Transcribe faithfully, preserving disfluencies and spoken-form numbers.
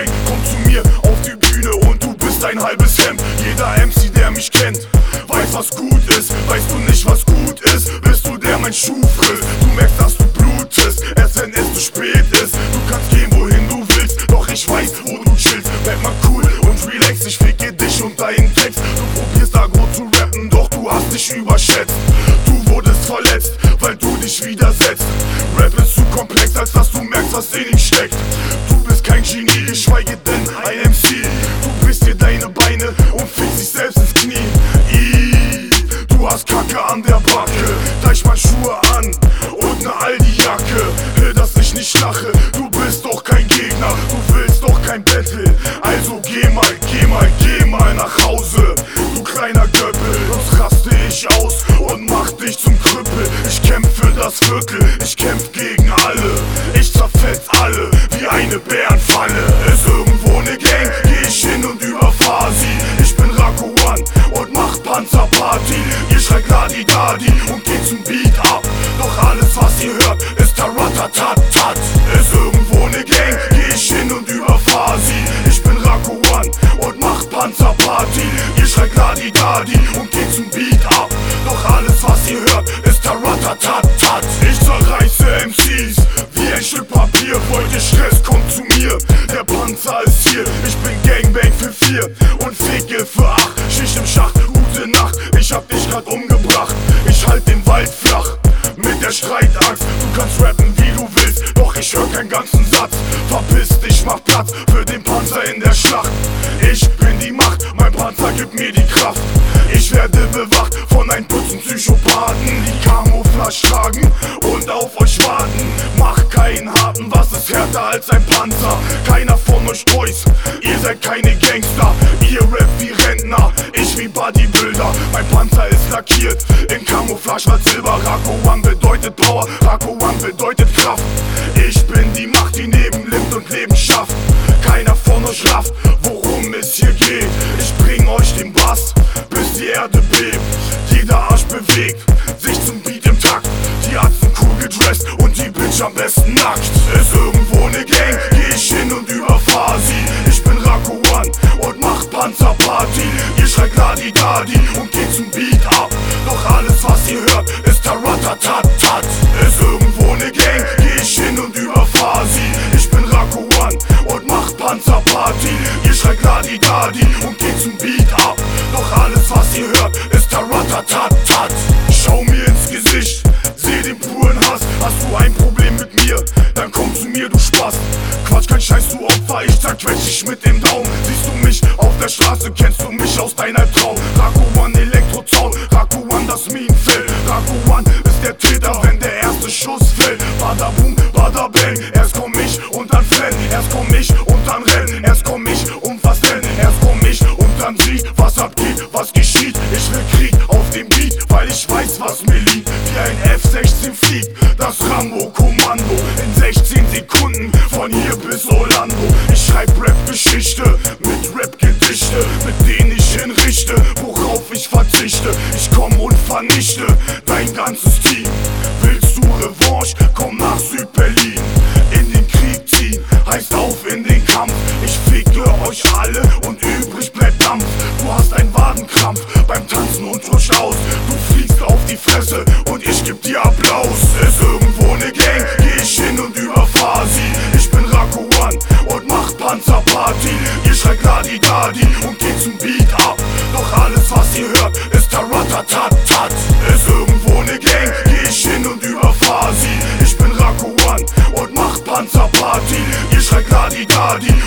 Gang, komm zu mir auf die Bühne und du bist ein halbes Hemd. Jeder M C, der mich kennt, weiß, was gut ist. Weißt du nicht, was gut ist, bist du, der mein Schuh frisst. Du merkst, dass du blutest, erst wenn es zu spät ist. Du kannst gehen, wohin du willst, doch ich weiß, wo du chillst. Bleib mal cool und relax, ich ficke dich und deinen Text. Du probierst aggro zu rappen, doch du hast dich überschätzt. Du wurdest verletzt, weil du dich widersetzt. Rap ist zu komplex, als dass du merkst, was in ihm steckt. Du bist kein Genie, geschweige denn ein M C. Du brichst dir deine Beine und fickst dich selbst ins Knie. Ii, du hast Kacke an der Backe, gleich mal Schuhe an und ne Aldi-Jacke. Dass ich nicht lache, du bist doch kein Gegner, du willst doch kein Battle. Also geh mal, geh mal, geh mal nach Hause, du kleiner Göppel. Sonst raste ich aus und mach dich zum Krüppel. Ich kämpf für das Viertel, ich kämpf gegen alle. Ich zerfetz alle wie eine Bärenfalle. Ist irgendwo ne Gang, geh ich hin und überfahr sie. Ich bin Rako One und mach Panzerparty. Ihr schreit Ladi-Dadi und geht zum Beat ab. Doch alles, was ihr hört, ist der Ratatatat. Ist irgendwo ne Gang, geh ich hin und überfahr sie. Ich bin Rako One und mach Panzerparty. Ihr schreit Ladi-Dadi und geht zum Beat ab. Doch alles, was ihr hört, ist der Ratatatat. Ich zerreiße M Cs wie ein Stück Papier. Wollt ihr Stress, kommt zu mir, der Panzer ist hier. Ich bin Gangbang für vier und ficke für acht. Schicht im Schacht, gute Nacht, ich hab dich grad umgebracht. Ich halt den Wald flach mit der Streitaxt. Du kannst rappen wie du willst, doch ich hör keinen ganzen Satz. Verpiss dich, mach Platz für den Panzer in der Schlacht. Ich bin die Macht, mein Panzer gibt mir die Kraft. Ich werde bewacht von ein Dutzend Psychopathen, die Camouflage tragen und auf euch warten. Mach keinen Harten, was ist härter als ein Panzer? Keiner von euch Boys, ihr seid keine Gangster. Ihr rappt wie Rentner, ich wie Bodybuilder. Mein Panzer ist lackiert in Camouflage als Silber. Rako One bedeutet Power, Rako One bedeutet Kraft. Ich bin die Macht, die neben lebt und Leben schafft. Keiner von euch rafft, worum es hier geht. Ich bring euch den Bass, bis die Erde bebt. Jeder Arsch bewegt sich zum Beat im Takt. Die Atzen cool gedresst und die Bitch am besten nackt. Ist irgendwo ne Gang, geh ich hin und überfahr sie. Ich bin Rako One und mach Panzerparty. Ihr schreit Ladi-Dadi und geht zum Beat ab. Doch alles, was ihr hört, ist der Ratatatat. Ist irgendwo ne Gang, geh ich hin und überfahr sie. Ich bin Rako One und mach Panzerparty. Ihr schreit Ladi-Dadi und geht zum Beat ab. Doch alles, was ihr hört, ist der Ratatatat. Schau mir ins Gesicht, seh den puren Hass. Hast du ein Problem mit mir, dann komm zu mir, du Spaß. Quatsch, kein Scheiß, du Opfer, ich zerquetsch dich mit dem Daumen. Siehst du mich auf der Straße, kennst du mich aus deiner Traum. Rako One, Elektrozaun, Rako One, das Minenfeld. Rako One ist der Täter, wenn der erste Schuss fällt. Bada boom, bada bang, erst komm ich und dann flenn. Erst komm ich und dann renn, erst komm ich und was denn? Erst komm ich und dann sieh, was abgeht, was geschieht. Ich will Krieg auf dem Beat, weil ich weiß, was mir liegt. Wie ein F sechzehn fliegt das Rambo-Kommando in sechzehn Sekunden von hier bis Orlando. Ich schreib Rap-Geschichte mit Rap-Gedichte, mit denen ich hinrichte, worauf ich verzichte. Ich komm und vernichte dein ganzes Team. Willst du Revanche? Komm nach Süd-Berlin. In den Krieg ziehen heißt auf in den Kampf. Ich ficke euch alle und übrig bleibt Dampf. Du hast einen Wadenkrampf beim Tanzen und rutscht aus. Du fliegst auf die Fresse und ich geb dir Applaus. Ist irgendwo ne Gang, geh ich hin und überfahr sie. Ich bin Rako One und mach Panzerparty. Ihr schreit Ladi-Dadi und geht zum Beat ab. Doch alles, was ihr hört, ist der Ratatatat. Ist irgendwo ne Gang, geh ich hin und überfahr sie. Ich bin Rako One und mach Panzerparty. Ihr schreit Ladi-Dadi